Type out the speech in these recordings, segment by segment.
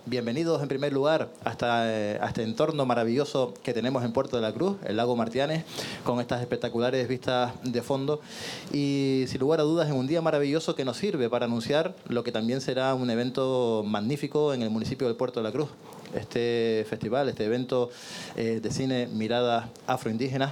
bienvenidos en primer lugar a este entorno maravilloso que tenemos en Puerto de la Cruz, el lago Martianes, con estas espectaculares vistas de fondo. Y sin lugar a dudas, es un día maravilloso que nos sirve para anunciar lo que también será un evento magnífico en el municipio del Puerto de la Cruz. Este festival, este evento de cine Miradas Afroindígenas,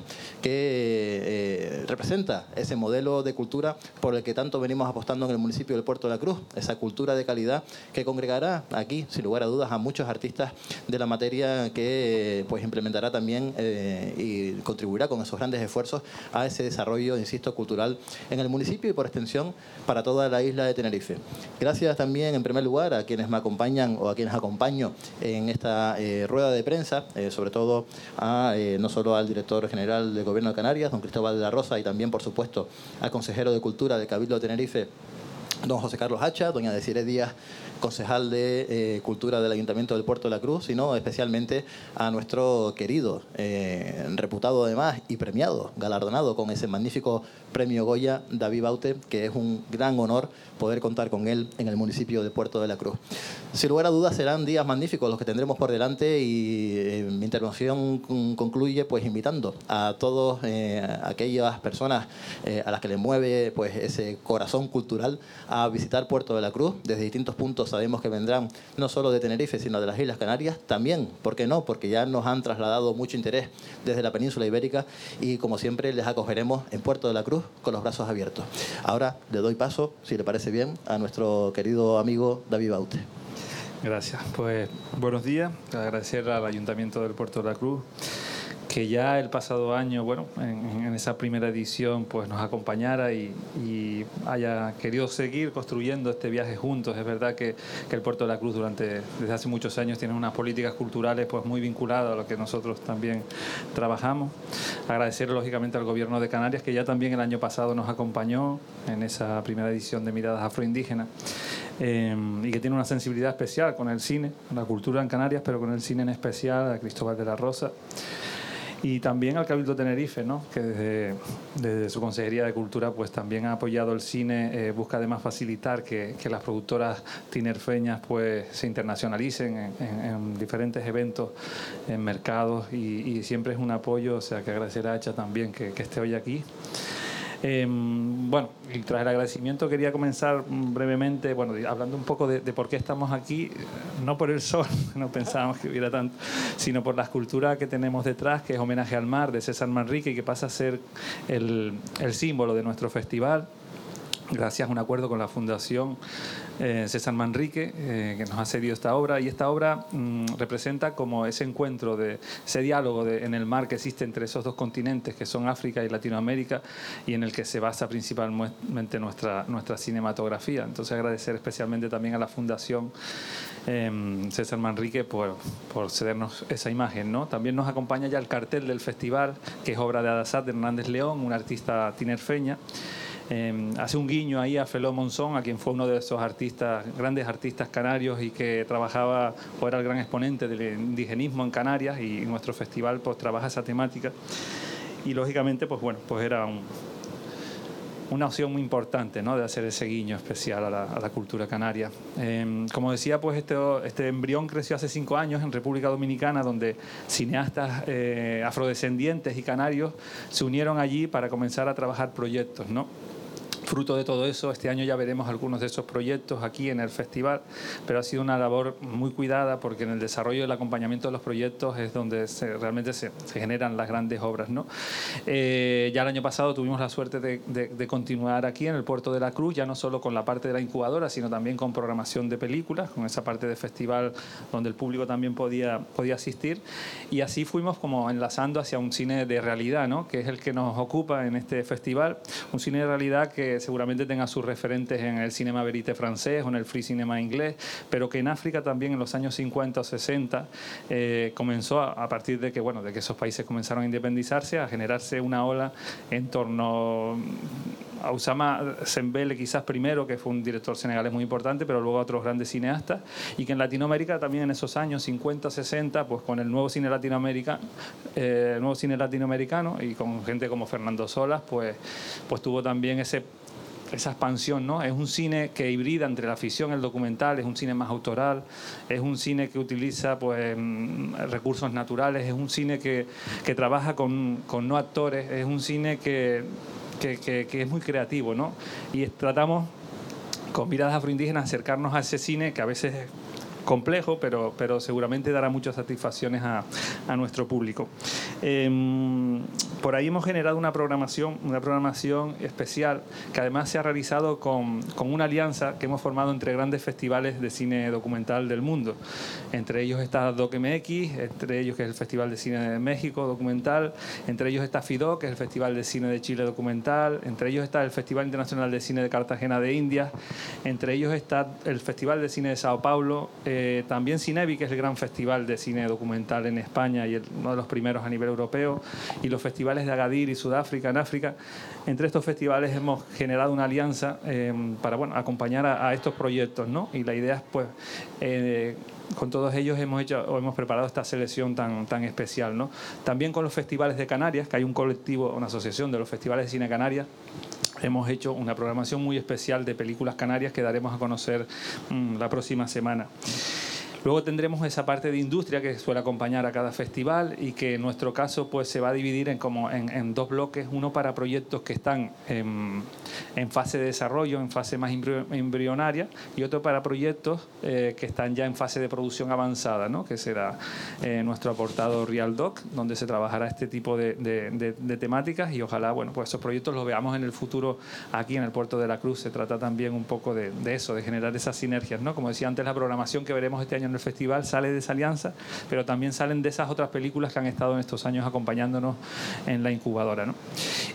que representa ese modelo de cultura por el que tanto venimos apostando en el municipio del Puerto de la Cruz, esa cultura de calidad que congregará aquí, sin lugar a dudas, a muchos artistas de la materia que pues implementará también y contribuirá con esos grandes esfuerzos a ese desarrollo, insisto, cultural en el municipio y por extensión para toda la isla de Tenerife. Gracias también, en primer lugar, a quienes me acompañan o a quienes acompaño en esta rueda de prensa, sobre todo no solo al director general del Gobierno de Canarias, don Cristóbal de la Rosa, y también, por supuesto, al consejero de Cultura del Cabildo de Tenerife, don José Carlos Hacha, doña Desiree Díaz, concejal de Cultura del Ayuntamiento del Puerto de la Cruz, sino especialmente a nuestro querido, reputado además y premiado, galardonado con ese magnífico premio Goya, David Baute, que es un gran honor poder contar con él en el municipio de Puerto de la Cruz. Sin lugar a dudas serán días magníficos los que tendremos por delante y mi intervención concluye pues invitando a todas aquellas personas a las que les mueve pues ese corazón cultural a visitar Puerto de la Cruz. Desde distintos puntos sabemos que vendrán no solo de Tenerife, sino de las Islas Canarias. También, ¿por qué no? Porque ya nos han trasladado mucho interés desde la península ibérica y, como siempre, les acogeremos en Puerto de la Cruz con los brazos abiertos. Ahora le doy paso, si le parece bien, a nuestro querido amigo David Baute. Gracias. Pues buenos días. Agradecer al Ayuntamiento del Puerto de la Cruz que ya el pasado año, bueno, en esa primera edición, pues nos acompañara y haya querido seguir construyendo este viaje juntos. Es verdad que el Puerto de la Cruz desde hace muchos años tiene unas políticas culturales pues muy vinculadas a lo que nosotros también trabajamos. Agradecer lógicamente al Gobierno de Canarias, que ya también el año pasado nos acompañó en esa primera edición de Miradas Afroindígenas. Y que tiene una sensibilidad especial con el cine, con la cultura en Canarias, pero con el cine en especial, a Cristóbal de la Rosa. Y también al Cabildo Tenerife, ¿no? Que desde su Consejería de Cultura pues también ha apoyado el cine, busca además facilitar que las productoras tinerfeñas pues se internacionalicen en diferentes eventos, en mercados, y siempre es un apoyo, o sea que agradecer a Hacha también que esté hoy aquí. Bueno, y tras el agradecimiento quería comenzar brevemente, bueno, hablando un poco de por qué estamos aquí, no por el sol, no pensábamos que hubiera tanto, sino por la escultura que tenemos detrás, que es Homenaje al Mar, de César Manrique, y que pasa a ser el símbolo de nuestro festival, gracias a un acuerdo con la Fundación César Manrique, que nos ha cedido esta obra. Y esta obra representa como ese encuentro, ese diálogo en el mar que existe entre esos dos continentes, que son África y Latinoamérica, y en el que se basa principalmente nuestra cinematografía. Entonces, agradecer especialmente también a la Fundación César Manrique por cedernos esa imagen, ¿no? También nos acompaña ya el cartel del festival, que es obra de Adasat de Hernández León, una artista tinerfeña. Hace un guiño ahí a Feló Monzón, a quien fue uno de esos grandes artistas canarios y que trabajaba o era el gran exponente del indigenismo en Canarias, y nuestro festival pues trabaja esa temática. Y lógicamente pues bueno, pues era una opción muy importante, ¿no?, de hacer ese guiño especial a la cultura canaria. Como decía, pues este embrión creció hace 5 años en República Dominicana, donde cineastas afrodescendientes y canarios se unieron allí para comenzar a trabajar proyectos, ¿no? Fruto de todo eso, este año ya veremos algunos de esos proyectos aquí en el festival, pero ha sido una labor muy cuidada, porque en el desarrollo y el acompañamiento de los proyectos es donde realmente se generan las grandes obras, ¿no? Ya el año pasado tuvimos la suerte de continuar aquí en el Puerto de la Cruz, ya no solo con la parte de la incubadora, sino también con programación de películas, con esa parte de festival donde el público también podía asistir, y así fuimos como enlazando hacia un cine de realidad, ¿no?, que es el que nos ocupa en este festival, un cine de realidad que seguramente tenga sus referentes en el cinema verité francés o en el free cinema inglés, pero que en África también en los años 50 o 60 comenzó a partir de que esos países comenzaron a independizarse, a generarse una ola en torno a Oussama Sembele quizás primero, que fue un director senegalés muy importante, pero luego a otros grandes cineastas, y que en Latinoamérica también en esos años 50, 60, pues con el nuevo cine latinoamericano y con gente como Fernando Solas, pues tuvo también esa expansión, ¿no? Es un cine que hibrida entre la ficción y el documental, es un cine más autoral, es un cine que utiliza pues recursos naturales, es un cine que trabaja con no actores, es un cine que es muy creativo, ¿no? Y tratamos con Miradas Afroindígenas acercarnos a ese cine que a veces es complejo, pero seguramente dará muchas satisfacciones a nuestro público. Por ahí hemos generado una programación especial que además se ha realizado con una alianza que hemos formado entre grandes festivales de cine documental del mundo. Entre ellos está DocMX, entre ellos que es el Festival de Cine de México documental, entre ellos está FIDO, que es el Festival de Cine de Chile documental, entre ellos está el Festival Internacional de Cine de Cartagena de Indias, entre ellos está el Festival de Cine de Sao Paulo, también Cinevi, que es el gran festival de cine documental en España y uno de los primeros a nivel europeo, y los festivales de Agadir y Sudáfrica en África. Entre estos festivales hemos generado una alianza para acompañar a estos proyectos, ¿no? Y la idea es, pues, con todos ellos hemos preparado esta selección tan especial, ¿no? También con los festivales de Canarias, que hay un colectivo, una asociación de los festivales de cine Canarias. Hemos hecho una programación muy especial de películas canarias que daremos a conocer la próxima semana. Luego tendremos esa parte de industria que suele acompañar a cada festival y que en nuestro caso pues se va a dividir en dos bloques, uno para proyectos que están en fase de desarrollo, en fase más embrionaria, y otro para proyectos que están ya en fase de producción avanzada, ¿no? Que será nuestro aportado Real Doc, donde se trabajará este tipo de temáticas, y ojalá pues esos proyectos los veamos en el futuro aquí en el Puerto de la Cruz. Se trata también un poco de eso, de generar esas sinergias, ¿no? Como decía antes, la programación que veremos este año en el festival sale de esa alianza, pero también salen de esas otras películas que han estado en estos años acompañándonos en la incubadora, ¿no?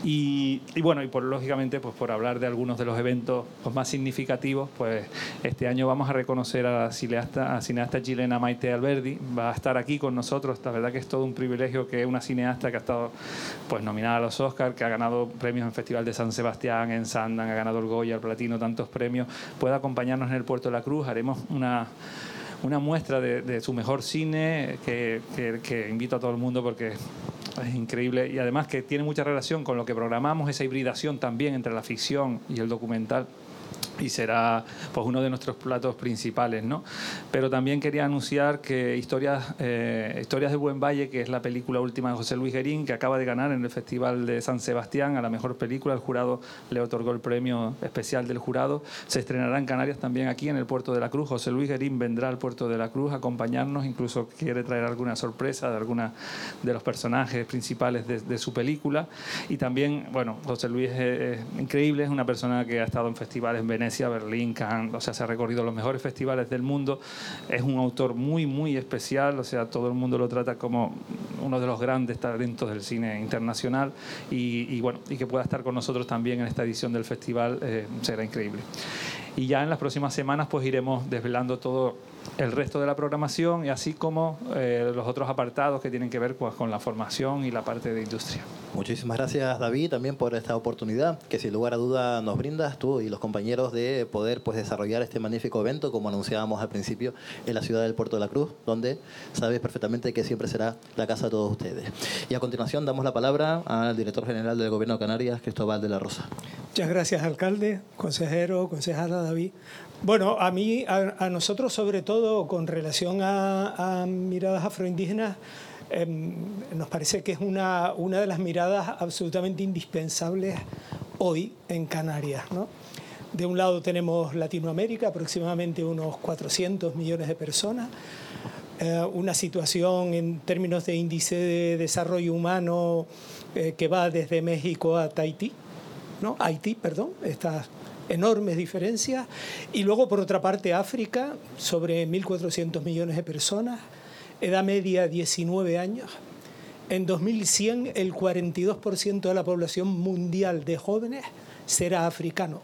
Y lógicamente, pues por hablar de algunos de los eventos más significativos, pues este año vamos a reconocer a la cineasta chilena Maite Alberdi. Va a estar aquí con nosotros. La verdad que es todo un privilegio que una cineasta que ha estado pues nominada a los Oscars, que ha ganado premios en el Festival de San Sebastián, en Sundance, ha ganado el Goya, el Platino, tantos premios, pueda acompañarnos en el Puerto de la Cruz. Haremos una muestra de su mejor cine que invito a todo el mundo porque es increíble, y además que tiene mucha relación con lo que programamos, esa hibridación también entre la ficción y el documental. Y será pues uno de nuestros platos principales, ¿no? Pero también quería anunciar que Historias de Buen Valle, que es la película última de José Luis Guerín, que acaba de ganar en el Festival de San Sebastián a la mejor película, el jurado le otorgó el premio especial del jurado, se estrenará en Canarias también aquí en el Puerto de la Cruz. José Luis Guerín vendrá al Puerto de la Cruz a acompañarnos, incluso quiere traer alguna sorpresa de alguna de los personajes principales de su película. Y también, José Luis es increíble, es una persona que ha estado en festivales en Venecia, Berlín, Cannes, o sea, se ha recorrido los mejores festivales del mundo. Es un autor muy, muy especial, o sea, todo el mundo lo trata como uno de los grandes talentos del cine internacional, y que pueda estar con nosotros también en esta edición del festival será increíble. Y ya en las próximas semanas pues iremos desvelando todo el resto de la programación, y así como los otros apartados que tienen que ver pues, con la formación y la parte de industria. Muchísimas gracias, David, también por esta oportunidad que sin lugar a duda nos brindas tú y los compañeros de poder pues desarrollar este magnífico evento, como anunciábamos al principio, en la ciudad del Puerto de la Cruz, donde sabes perfectamente que siempre será la casa de todos ustedes. Y a continuación damos la palabra al director general del Gobierno de Canarias, Cristóbal de la Rosa. Muchas gracias, alcalde, consejero, concejala, David. Bueno, a nosotros, sobre todo con relación a Miradas Afroindígenas, nos parece que es una de las miradas absolutamente indispensables hoy en Canarias, ¿no? De un lado tenemos Latinoamérica, aproximadamente unos 400 millones de personas, una situación en términos de índice de desarrollo humano que va desde México a Haití, estas enormes diferencias. Y luego, por otra parte, África, sobre 1.400 millones de personas, edad media 19 años. En 2100, el 42% de la población mundial de jóvenes será africano.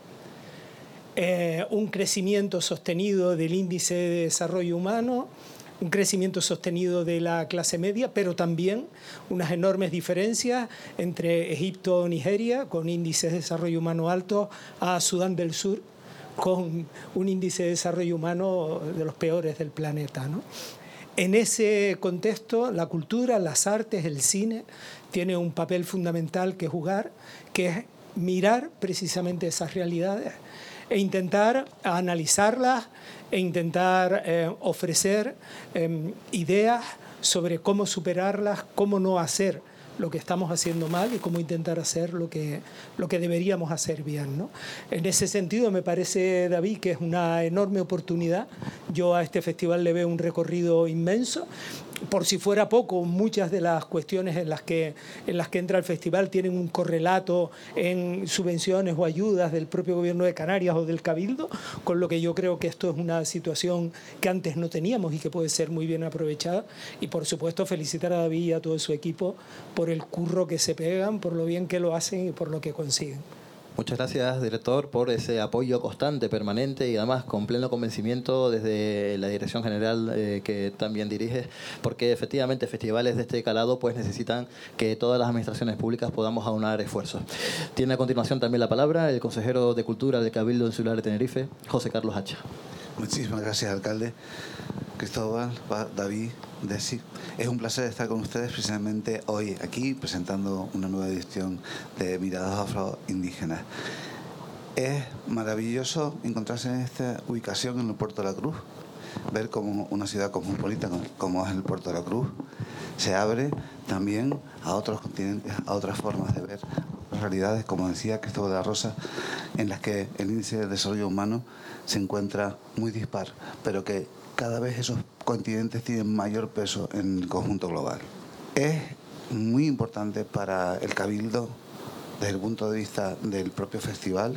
Un crecimiento sostenido del índice de desarrollo humano, un crecimiento sostenido de la clase media, pero también unas enormes diferencias entre Egipto o Nigeria, con índices de desarrollo humano altos, a Sudán del Sur, con un índice de desarrollo humano de los peores del planeta, ¿no? En ese contexto, la cultura, las artes, el cine, tiene un papel fundamental que jugar, que es mirar precisamente esas realidades e intentar analizarlas e intentar ofrecer ideas sobre cómo superarlas, cómo no hacer lo que estamos haciendo mal y cómo intentar hacer lo que deberíamos hacer bien, ¿no? En ese sentido me parece, David, que es una enorme oportunidad. Yo a este festival le veo un recorrido inmenso. Por si fuera poco, muchas de las cuestiones en las que entra el festival tienen un correlato en subvenciones o ayudas del propio Gobierno de Canarias o del Cabildo, con lo que yo creo que esto es una situación que antes no teníamos y que puede ser muy bien aprovechada. Y por supuesto felicitar a David y a todo su equipo por el curro que se pegan, por lo bien que lo hacen y por lo que consiguen. Muchas gracias, director, por ese apoyo constante, permanente y además con pleno convencimiento desde la Dirección General que también diriges, porque efectivamente festivales de este calado pues necesitan que todas las administraciones públicas podamos aunar esfuerzos. Tiene a continuación también la palabra el consejero de Cultura del Cabildo Insular de Tenerife, José Carlos Hacha. Muchísimas gracias, alcalde. Cristóbal, David, Desi. Es un placer estar con ustedes precisamente hoy aquí presentando una nueva edición de Miradas Afroindígenas. Es maravilloso encontrarse en esta ubicación en el Puerto de la Cruz, ver cómo una ciudad cosmopolita como es el Puerto de la Cruz se abre también a otros continentes, a otras formas de ver realidades, como decía Cristóbal de la Rosa, en las que el índice de desarrollo humano se encuentra muy dispar, pero que cada vez esos continentes tienen mayor peso en el conjunto global. Es muy importante para el Cabildo, desde el punto de vista del propio festival,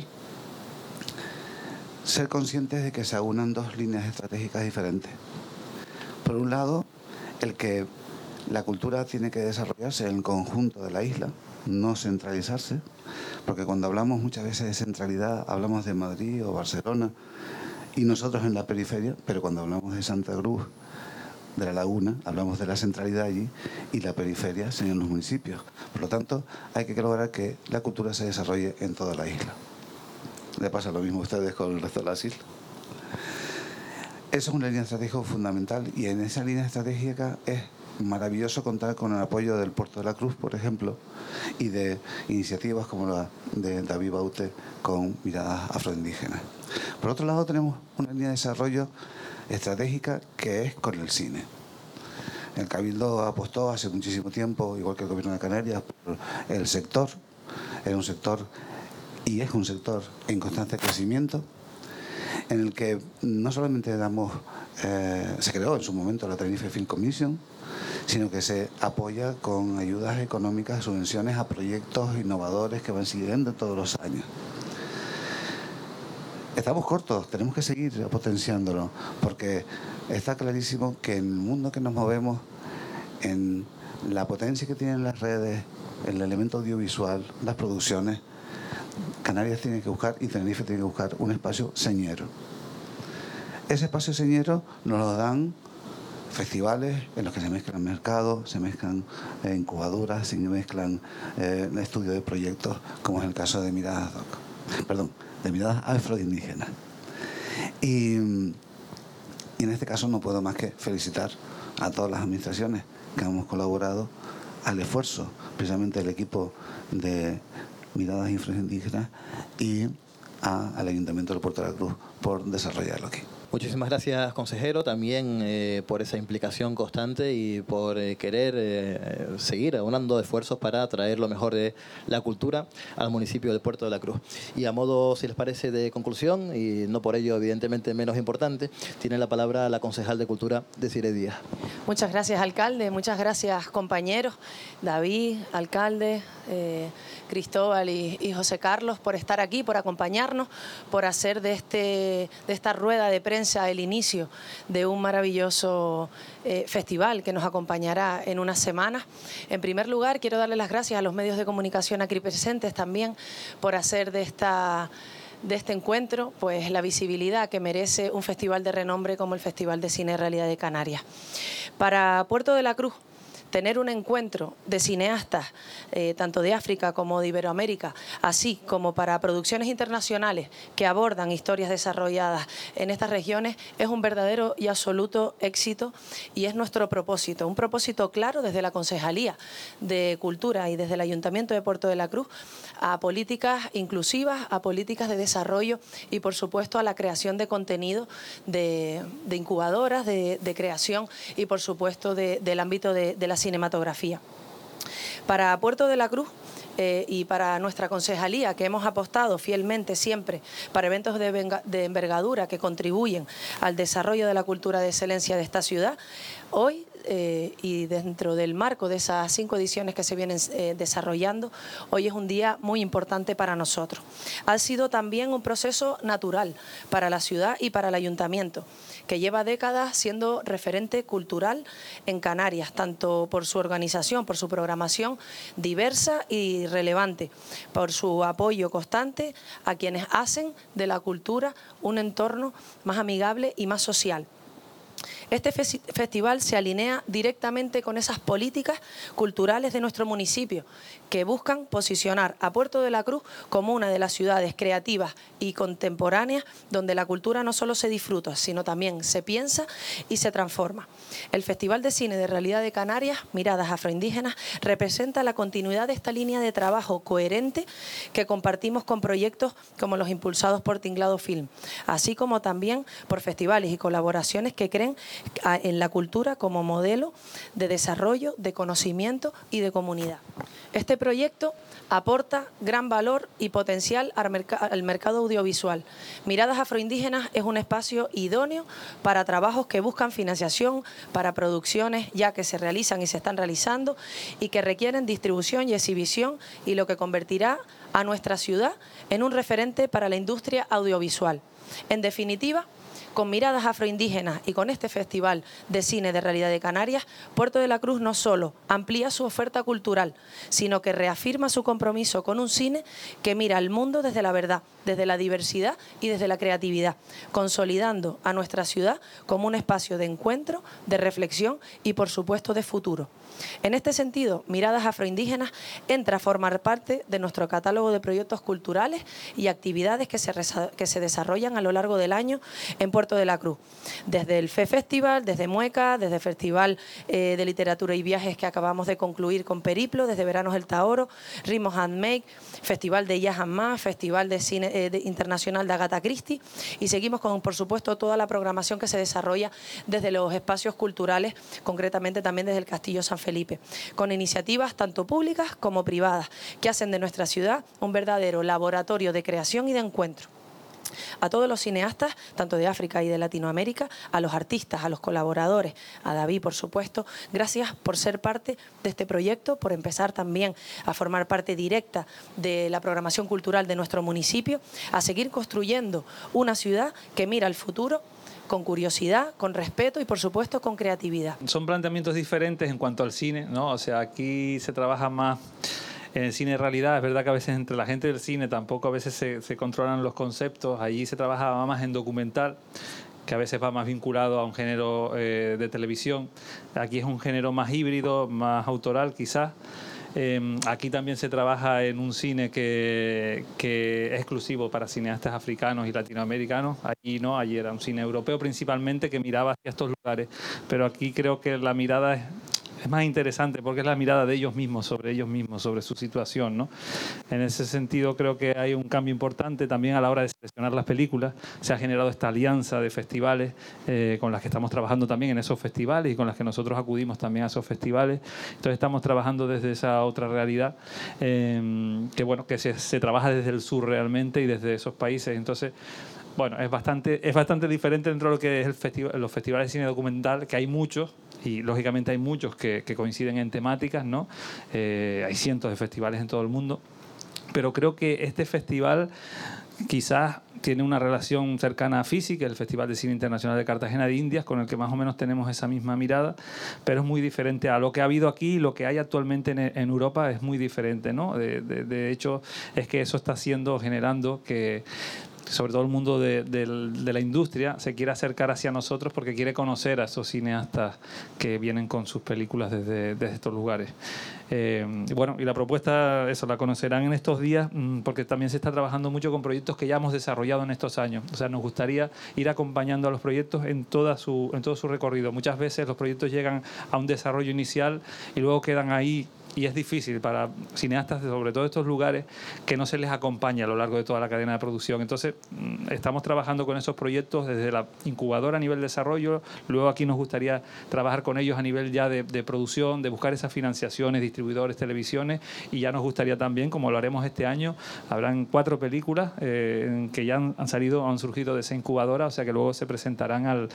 ser conscientes de que se aunan dos líneas estratégicas diferentes. Por un lado, el que la cultura tiene que desarrollarse en el conjunto de la isla, no centralizarse, porque cuando hablamos muchas veces de centralidad hablamos de Madrid o Barcelona y nosotros en la periferia, pero cuando hablamos de Santa Cruz, de La Laguna, hablamos de la centralidad allí y la periferia serían los municipios. Por lo tanto, hay que lograr que la cultura se desarrolle en toda la isla. ¿Le pasa lo mismo a ustedes con el resto de las islas? Eso es una línea estratégica fundamental y en esa línea estratégica es maravilloso contar con el apoyo del Puerto de la Cruz, por ejemplo, y de iniciativas como la de David Baute con Miradas Afroindígenas. Por otro lado, tenemos una línea de desarrollo estratégica que es con el cine. El Cabildo apostó hace muchísimo tiempo, igual que el Gobierno de Canarias, por el sector. Era un sector y es un sector en constante crecimiento, en el que no solamente se creó en su momento la Tenerife Film Commission, sino que se apoya con ayudas económicas, subvenciones a proyectos innovadores que van siguiendo todos los años. Estamos cortos, tenemos que seguir potenciándolo, porque está clarísimo que en el mundo que nos movemos, en la potencia que tienen las redes, el elemento audiovisual, las producciones, Canarias tiene que buscar y Tenerife tiene que buscar un espacio señero. Ese espacio señero nos lo dan festivales en los que se mezclan mercados, se mezclan incubadoras, se mezclan estudios de proyectos, como es el caso de Miradas Afroindígenas. Y en este caso no puedo más que felicitar a todas las administraciones que hemos colaborado al esfuerzo, precisamente el equipo de Miradas Afroindígenas y al Ayuntamiento del Puerto de la Cruz por desarrollarlo aquí. Muchísimas gracias, consejero, también por esa implicación constante y por querer seguir aunando esfuerzos para traer lo mejor de la cultura al municipio del Puerto de la Cruz. Y a modo, si les parece, de conclusión, y no por ello evidentemente menos importante, tiene la palabra la concejal de Cultura, Desiree Díaz. Muchas gracias, alcalde. Muchas gracias, compañeros. David, alcalde, Cristóbal y José Carlos, por estar aquí, por acompañarnos, por hacer de esta rueda de prensa el inicio de un maravilloso festival que nos acompañará en unas semanas. En primer lugar, quiero darle las gracias a los medios de comunicación aquí presentes también por hacer de este encuentro pues la visibilidad que merece un festival de renombre como el Festival de Cine Realidad de Canarias. Para Puerto de la Cruz tener un encuentro de cineastas, tanto de África como de Iberoamérica, así como para producciones internacionales que abordan historias desarrolladas en estas regiones, es un verdadero y absoluto éxito y es nuestro propósito, un propósito claro desde la Concejalía de Cultura y desde el Ayuntamiento de Puerto de la Cruz a políticas inclusivas, a políticas de desarrollo y, por supuesto, a la creación de contenido de incubadoras, de creación y, por supuesto, del ámbito de la cinematografía. Para Puerto de la Cruz y para nuestra concejalía, que hemos apostado fielmente siempre para eventos de envergadura que contribuyen al desarrollo de la cultura de excelencia de esta ciudad, hoy y dentro del marco de esas 5 ediciones que se vienen desarrollando, hoy es un día muy importante para nosotros. Ha sido también un proceso natural para la ciudad y para el ayuntamiento, que lleva décadas siendo referente cultural en Canarias, tanto por su organización, por su programación diversa y relevante, por su apoyo constante a quienes hacen de la cultura un entorno más amigable y más social. Este festival se alinea directamente con esas políticas culturales de nuestro municipio que buscan posicionar a Puerto de la Cruz como una de las ciudades creativas y contemporáneas donde la cultura no solo se disfruta, sino también se piensa y se transforma. El Festival de Cine de Realidad de Canarias, Miradas Afroindígenas, representa la continuidad de esta línea de trabajo coherente que compartimos con proyectos como los impulsados por Tinglado Film, así como también por festivales y colaboraciones que creen en la cultura como modelo de desarrollo, de conocimiento y de comunidad. Este proyecto aporta gran valor y potencial al mercado audiovisual. Miradas Afroindígenas es un espacio idóneo para trabajos que buscan financiación, para producciones ya que se realizan y se están realizando y que requieren distribución y exhibición, y lo que convertirá a nuestra ciudad en un referente para la industria audiovisual. En definitiva, con Miradas Afroindígenas y con este Festival de Cine de Realidad de Canarias, Puerto de la Cruz no solo amplía su oferta cultural, sino que reafirma su compromiso con un cine que mira al mundo desde la verdad, desde la diversidad y desde la creatividad, consolidando a nuestra ciudad como un espacio de encuentro, de reflexión y, por supuesto, de futuro. En este sentido, Miradas Afroindígenas entra a formar parte de nuestro catálogo de proyectos culturales y actividades que se desarrollan a lo largo del año en Puerto de la Cruz. Desde el FE Festival, desde Mueca, desde el Festival de Literatura y Viajes que acabamos de concluir con Periplo, desde Veranos El Taoro, Ritmos Handmade, Festival de Jazz and Más, Festival de Cine Internacional de Agatha Christie, y seguimos con, por supuesto, toda la programación que se desarrolla desde los espacios culturales, concretamente también desde el Castillo San Felipe, con iniciativas tanto públicas como privadas que hacen de nuestra ciudad un verdadero laboratorio de creación y de encuentro. A todos los cineastas, tanto de África y de Latinoamérica, a los artistas, a los colaboradores, a David, por supuesto, gracias por ser parte de este proyecto, por empezar también a formar parte directa de la programación cultural de nuestro municipio, a seguir construyendo una ciudad que mira al futuro con curiosidad, con respeto y, por supuesto, con creatividad. Son planteamientos diferentes en cuanto al cine, ¿no? O sea, aquí se trabaja más en el cine de realidad. Es verdad que a veces entre la gente del cine tampoco a veces se controlan los conceptos. Allí se trabaja más en documental, que a veces va más vinculado a un género de televisión. Aquí es un género más híbrido, más autoral quizás. Aquí también se trabaja en un cine que es exclusivo para cineastas africanos y latinoamericanos. Allí no, allí era un cine europeo principalmente que miraba hacia estos lugares. Pero aquí creo que la mirada es más interesante porque es la mirada de ellos mismos, sobre su situación, ¿no? En ese sentido creo que hay un cambio importante también a la hora de seleccionar las películas. Se ha generado esta alianza de festivales con las que estamos trabajando también en esos festivales y con las que nosotros acudimos también a esos festivales. Entonces estamos trabajando desde esa otra realidad que bueno, que se trabaja desde el sur realmente y desde esos países. Entonces, bueno, es bastante diferente dentro de lo que es los festivales de cine documental, que hay muchos, y lógicamente hay muchos que coinciden en temáticas, ¿no? Hay cientos de festivales en todo el mundo, pero creo que este festival quizás tiene una relación cercana a FICI, que es el Festival de Cine Internacional de Cartagena de Indias, con el que más o menos tenemos esa misma mirada, pero es muy diferente a lo que ha habido aquí y lo que hay actualmente en Europa es muy diferente, ¿no? De hecho, es que eso está generando que sobre todo el mundo de la industria, se quiere acercar hacia nosotros porque quiere conocer a esos cineastas que vienen con sus películas desde estos lugares. Y bueno, y la propuesta, eso la conocerán en estos días, porque también se está trabajando mucho con proyectos que ya hemos desarrollado en estos años. O sea, nos gustaría ir acompañando a los proyectos en todo su recorrido. Muchas veces los proyectos llegan a un desarrollo inicial y luego quedan ahí. Y es difícil para cineastas, sobre todo de estos lugares, que no se les acompañe a lo largo de toda la cadena de producción. Entonces, estamos trabajando con esos proyectos desde la incubadora a nivel de desarrollo. Luego aquí nos gustaría trabajar con ellos a nivel ya de producción, de buscar esas financiaciones, distribuidores, televisiones. Y ya nos gustaría también, como lo haremos este año, habrán 4 películas que ya han surgido de esa incubadora, o sea que luego se presentarán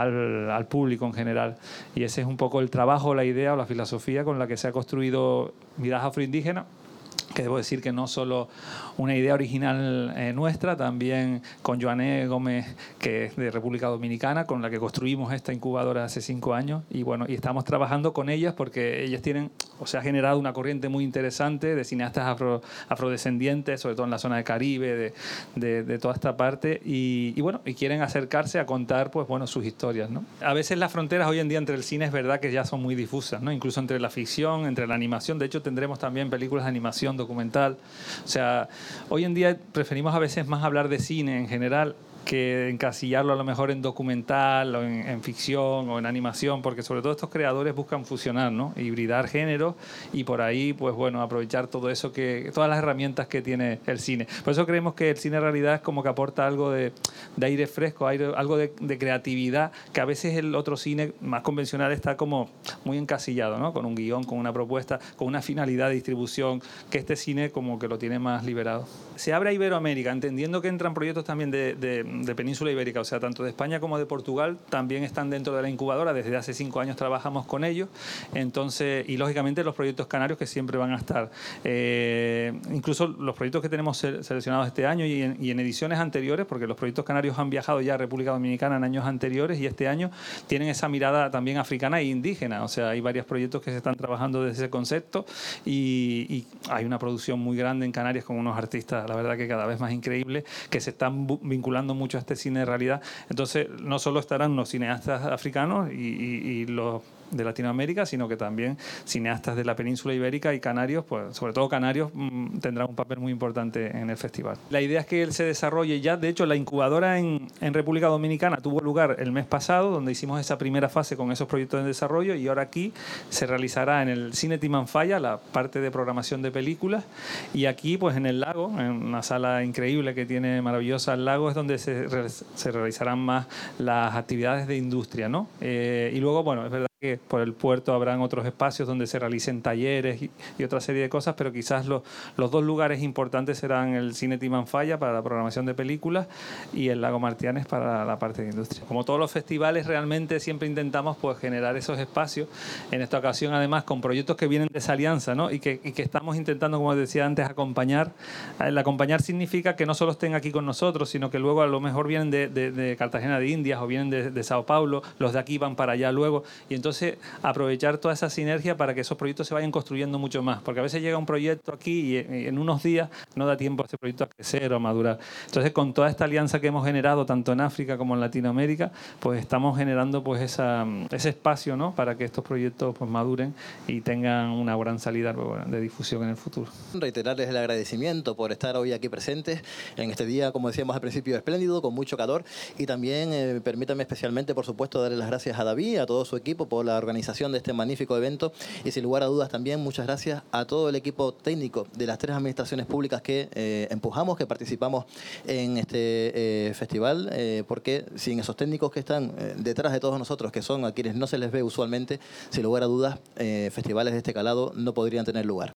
al público en general. Y ese es un poco el trabajo, la idea o la filosofía con la que se ha construido Miradas Afroindígenas, que debo decir que no solo una idea original nuestra, también con Joané Gómez, que es de República Dominicana, con la que construimos esta incubadora hace 5 años, y bueno, y estamos trabajando con ellas porque ellas tienen, o sea, ha generado una corriente muy interesante de cineastas afrodescendientes, sobre todo en la zona de Caribe, de toda esta parte, y bueno, y quieren acercarse a contar, pues bueno, sus historias, ¿no? A veces las fronteras hoy en día entre el cine es verdad que ya son muy difusas, ¿no? Incluso entre la ficción, entre la animación. De hecho, tendremos también películas de animación, documental. O sea, hoy en día preferimos a veces más hablar de cine en general que encasillarlo a lo mejor en documental o en ficción o en animación, porque sobre todo estos creadores buscan fusionar, ¿no? Hibridar géneros y por ahí, pues bueno, aprovechar todo eso todas las herramientas que tiene el cine. Por eso creemos que el cine en realidad es como que aporta algo de aire fresco, algo de creatividad, que a veces el otro cine más convencional está como muy encasillado, ¿no? Con un guión, con una propuesta, con una finalidad de distribución, que este cine como que lo tiene más liberado. Se abre a Iberoamérica, entendiendo que entran proyectos también de Península Ibérica, o sea, tanto de España como de Portugal, también están dentro de la incubadora. Desde hace 5 años trabajamos con ellos. Entonces, y lógicamente los proyectos canarios que siempre van a estar. Incluso los proyectos que tenemos seleccionados este año y en ediciones anteriores, porque los proyectos canarios han viajado ya a República Dominicana en años anteriores y este año tienen esa mirada también africana e indígena. O sea, hay varios proyectos que se están trabajando desde ese concepto y hay una producción muy grande en Canarias con unos artistas, la verdad que cada vez más increíbles, que se están vinculando mucho a este cine de realidad. Entonces, no solo estarán los cineastas africanos y los de Latinoamérica, sino que también cineastas de la península ibérica y canarios, pues sobre todo canarios, tendrán un papel muy importante en el festival. La idea es que él se desarrolle ya. De hecho, la incubadora en República Dominicana tuvo lugar el mes pasado, donde hicimos esa primera fase con esos proyectos de desarrollo, y ahora aquí se realizará en el Cine Timanfaya la parte de programación de películas, y aquí pues en el lago, en una sala increíble que tiene maravillosa el lago, es donde se realizarán más las actividades de industria, ¿no? Y luego, bueno, es verdad que por el puerto habrán otros espacios donde se realicen talleres y otra serie de cosas, pero quizás los 2 lugares importantes serán el Cine Timanfaya para la programación de películas y el Lago Martianes para la parte de industria. Como todos los festivales, realmente siempre intentamos pues generar esos espacios. En esta ocasión, además, con proyectos que vienen de esa alianza, ¿no? y que estamos intentando, como decía antes, acompañar. El acompañar significa que no solo estén aquí con nosotros, sino que luego a lo mejor vienen de Cartagena de Indias o vienen de Sao Paulo, los de aquí van para allá luego, y entonces aprovechar toda esa sinergia para que esos proyectos se vayan construyendo mucho más, porque a veces llega un proyecto aquí y en unos días no da tiempo a ese proyecto a crecer o a madurar. Entonces, con toda esta alianza que hemos generado tanto en África como en Latinoamérica, pues estamos generando pues ese espacio, ¿no? Para que estos proyectos pues maduren y tengan una gran salida de difusión en el futuro. Reiterarles el agradecimiento por estar hoy aquí presentes en este día, como decíamos al principio, espléndido, con mucho calor, y también permítanme especialmente, por supuesto, darle las gracias a David, a todo su equipo por la organización de este magnífico evento, y sin lugar a dudas también muchas gracias a todo el equipo técnico de las 3 administraciones públicas que empujamos, que participamos en este festival, porque sin esos técnicos que están detrás de todos nosotros, que son a quienes no se les ve usualmente, sin lugar a dudas, festivales de este calado no podrían tener lugar.